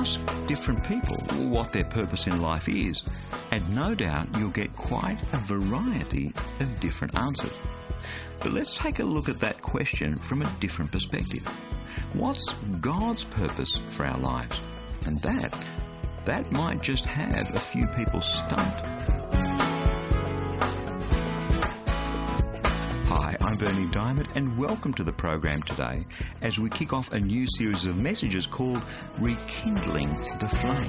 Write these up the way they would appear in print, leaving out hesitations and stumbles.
Ask different people what their purpose in life is, and no doubt you'll get quite a variety of different answers. But let's take a look at that question from a different perspective. What's God's purpose for our lives? And that might just have a few people stumped. Hi, I'm Bernie Diamond, and welcome to the program today as we kick off a new series of messages called Rekindling the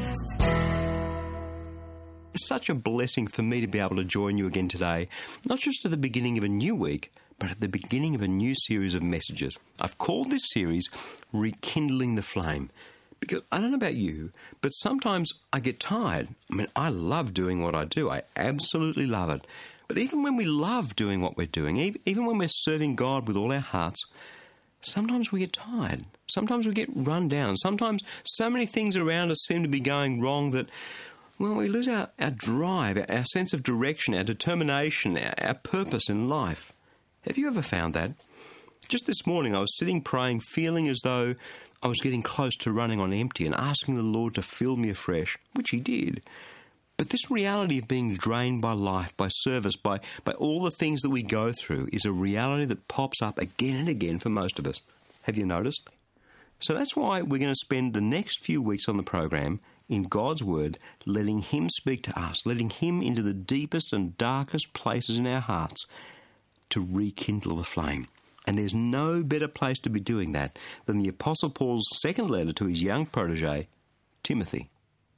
Flame. It's such a blessing for me to be able to join you again today, not just at the beginning of a new week, but at the beginning of a new series of messages. I've called this series Rekindling the Flame because I don't know about you, but sometimes I get tired. I mean, I love doing what I do. I absolutely love it. But even when we love doing what we're doing, even when we're serving God with all our hearts, sometimes we get tired. Sometimes we get run down. Sometimes so many things around us seem to be going wrong that, well, we lose our drive, our sense of direction, our determination, our purpose in life. Have you ever found that? Just this morning I was sitting praying, feeling as though I was getting close to running on empty and asking the Lord to fill me afresh, which He did. But this reality of being drained by life, by service, by all the things that we go through is a reality that pops up again and again for most of us. Have you noticed? So that's why we're going to spend the next few weeks on the program in God's Word, letting Him speak to us, letting Him into the deepest and darkest places in our hearts to rekindle the flame. And there's no better place to be doing that than the Apostle Paul's second letter to his young protege, Timothy.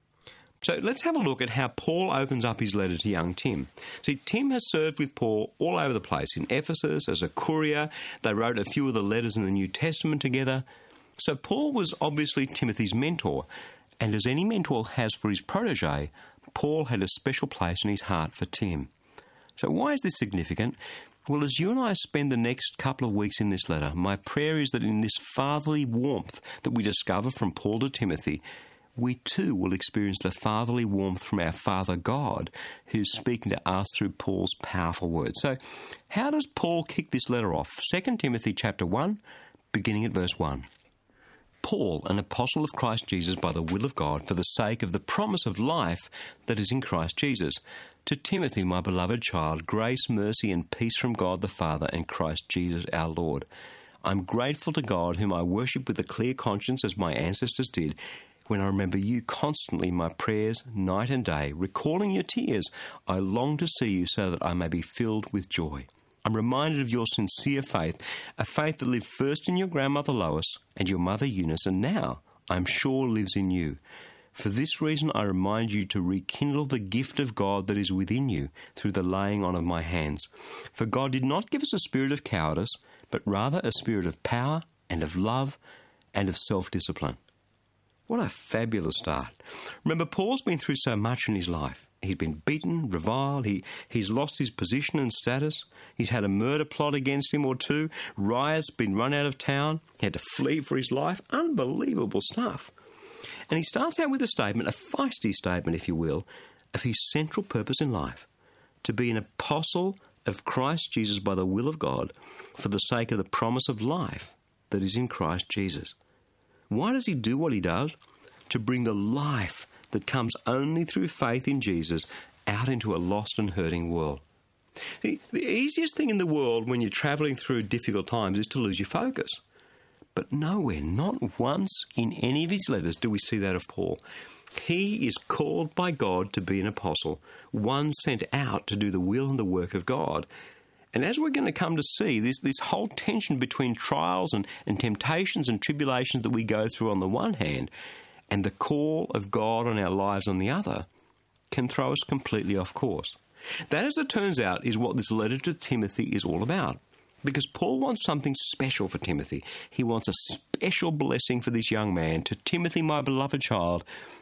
So let's have a look at how Paul opens up his letter to young Tim. See, Tim has served with Paul all over the place. In Ephesus, as a courier, they wrote a few of the letters in the New Testament together. So Paul was obviously Timothy's mentor, and as any mentor has for his protege, Paul had a special place in his heart for Tim. So why is this significant? Well, as you and I spend the next couple of weeks in this letter, my prayer is that in this fatherly warmth that we discover from Paul to Timothy, we too will experience the fatherly warmth from our Father God, who's speaking to us through Paul's powerful words. So, how does Paul kick this letter off? 2 Timothy chapter 1, beginning at verse 1. Paul, an apostle of Christ Jesus by the will of God, for the sake of the promise of life that is in Christ Jesus. To Timothy, my beloved child, grace, mercy, and peace from God the Father and Christ Jesus our Lord. I'm grateful to God, whom I worship with a clear conscience as my ancestors did, when I remember you constantly in my prayers, night and day, recalling your tears. I long to see you so that I may be filled with joy. I'm reminded of your sincere faith, a faith that lived first in your grandmother Lois and your mother Eunice, and now, I'm sure, lives in you. For this reason I remind you to rekindle the gift of God that is within you through the laying on of my hands. For God did not give us a spirit of cowardice, but rather a spirit of power and of love and of self-discipline. What a fabulous start. Remember, Paul's been through so much in his life. He's been beaten, reviled, he's lost his position and status, he's had a murder plot against him or two, riots, been run out of town, he had to flee for his life. Unbelievable stuff. And he starts out with a statement, a feisty statement, if you will, of his central purpose in life, to be an apostle of Christ Jesus by the will of God for the sake of the promise of life that is in Christ Jesus. Why does he do what he does? To bring the life that comes only through faith in Jesus out into a lost and hurting world. The easiest thing in the world when you're travelling through difficult times is to lose your focus. But nowhere, not once in any of his letters do we see that of Paul. He is called by God to be an apostle, one sent out to do the will and the work of God. And as we're going to come to see, this whole tension between trials and temptations and tribulations that we go through on the one hand, and the call of God on our lives on the other, can throw us completely off course. That, as it turns out, is what this letter to Timothy is all about. Because Paul wants something special for Timothy. He wants a special blessing for this young man. To Timothy, my beloved child,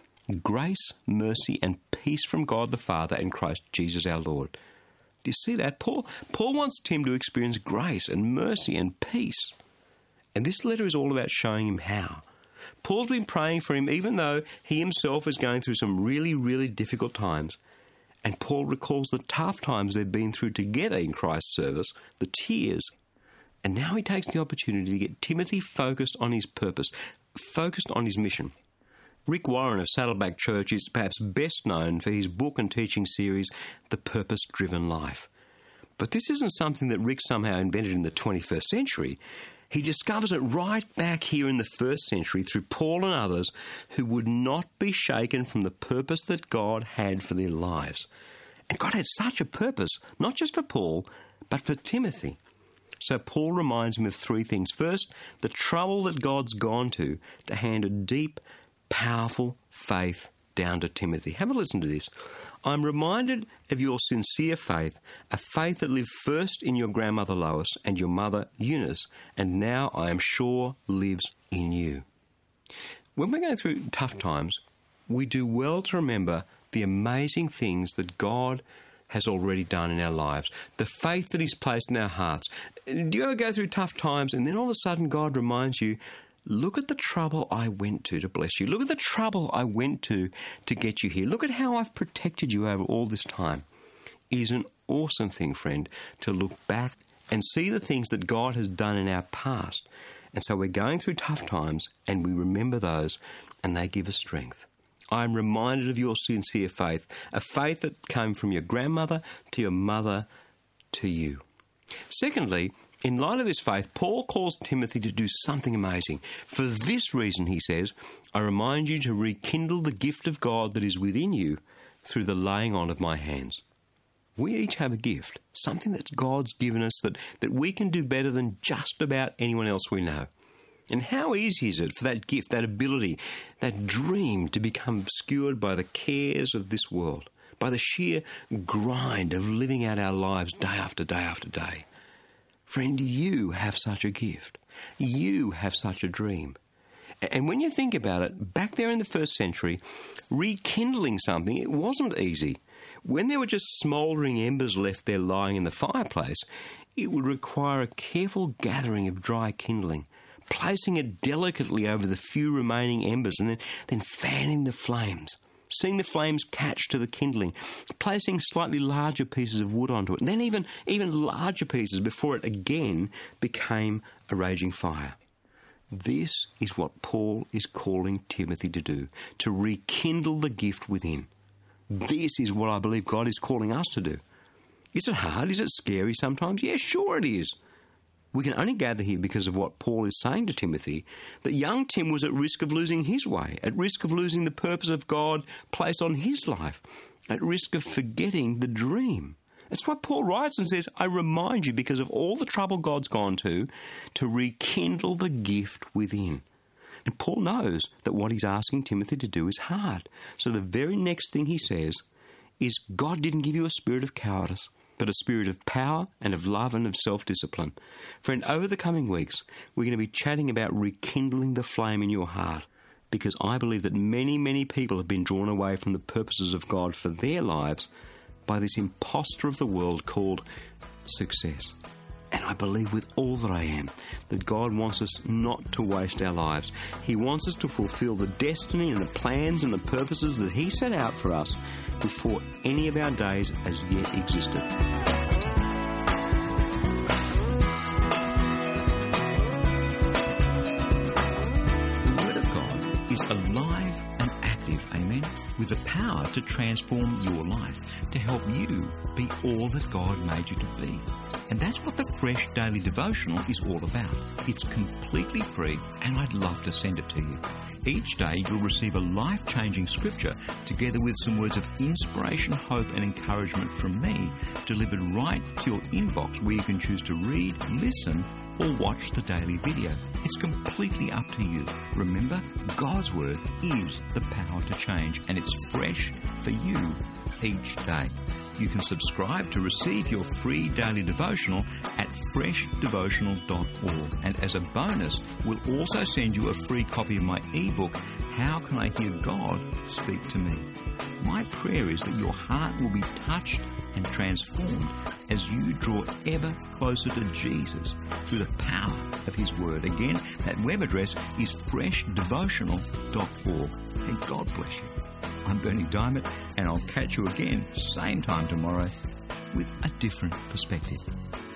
grace, mercy, and peace from God the Father and Christ Jesus our Lord. Do you see that? Paul wants Tim to experience grace and mercy and peace. And this letter is all about showing him how. Paul's been praying for him even though he himself is going through some really, really difficult times. And Paul recalls the tough times they've been through together in Christ's service, the tears. And now he takes the opportunity to get Timothy focused on his purpose, focused on his mission. Rick Warren of Saddleback Church is perhaps best known for his book and teaching series, The Purpose-Driven Life. But this isn't something that Rick somehow invented in the 21st century. He discovers it right back here in the first century through Paul and others who would not be shaken from the purpose that God had for their lives. And God had such a purpose, not just for Paul, but for Timothy. So Paul reminds him of three things. First, the trouble that God's gone to hand a deep, powerful faith down to Timothy. Have a listen to this. I'm reminded of your sincere faith, a faith that lived first in your grandmother Lois and your mother Eunice, and now I am sure lives in you. When we're going through tough times, we do well to remember the amazing things that God has already done in our lives, the faith that He's placed in our hearts. Do you ever go through tough times and then all of a sudden God reminds you, look at the trouble I went to bless you. Look at the trouble I went to get you here. Look at how I've protected you over all this time. It is an awesome thing, friend, to look back and see the things that God has done in our past. And so we're going through tough times and we remember those and they give us strength. I'm reminded of your sincere faith, a faith that came from your grandmother to your mother to you. Secondly, in light of this faith, Paul calls Timothy to do something amazing. For this reason, he says, I remind you to rekindle the gift of God that is within you through the laying on of my hands. We each have a gift, something that God's given us that we can do better than just about anyone else we know. And how easy is it for that gift, that ability, that dream to become obscured by the cares of this world, by the sheer grind of living out our lives day after day after day? Friend, you have such a gift. You have such a dream. And when you think about it, back there in the first century, rekindling something, it wasn't easy. When there were just smouldering embers left there lying in the fireplace, it would require a careful gathering of dry kindling, placing it delicately over the few remaining embers and then fanning the flames, seeing the flames catch to the kindling, placing slightly larger pieces of wood onto it, and then even larger pieces before it again became a raging fire. This is what Paul is calling Timothy to do, to rekindle the gift within. This is what I believe God is calling us to do. Is it hard? Is it scary sometimes? Yeah, sure it is. We can only gather here because of what Paul is saying to Timothy, that young Tim was at risk of losing his way, at risk of losing the purpose of God placed on his life, at risk of forgetting the dream. That's why Paul writes and says, I remind you, because of all the trouble God's gone to rekindle the gift within. And Paul knows that what he's asking Timothy to do is hard. So the very next thing he says is, God didn't give you a spirit of cowardice, but a spirit of power and of love and of self-discipline. Friend, over the coming weeks, we're going to be chatting about rekindling the flame in your heart, because I believe that many, many people have been drawn away from the purposes of God for their lives by this imposter of the world called success. And I believe with all that I am that God wants us not to waste our lives. He wants us to fulfill the destiny and the plans and the purposes that He set out for us before any of our days as yet existed. The Word of God is alive and active, amen, with the power to transform your life, to help you be all that God made you to be. And that's what the Fresh Daily Devotional is all about. It's completely free, and I'd love to send it to you. Each day you'll receive a life-changing scripture together with some words of inspiration, hope and encouragement from me, delivered right to your inbox, where you can choose to read, listen or watch the daily video. It's completely up to you. Remember, God's Word is the power to change, and it's fresh for you each day. You can subscribe to receive your free daily devotional at freshdevotional.org. And as a bonus, we'll also send you a free copy of my ebook, How Can I Hear God Speak to Me? My prayer is that your heart will be touched and transformed as you draw ever closer to Jesus through the power of His Word. Again, that web address is freshdevotional.org. And God bless you. I'm Bernie Diamond, and I'll catch you again, same time tomorrow, with a different perspective.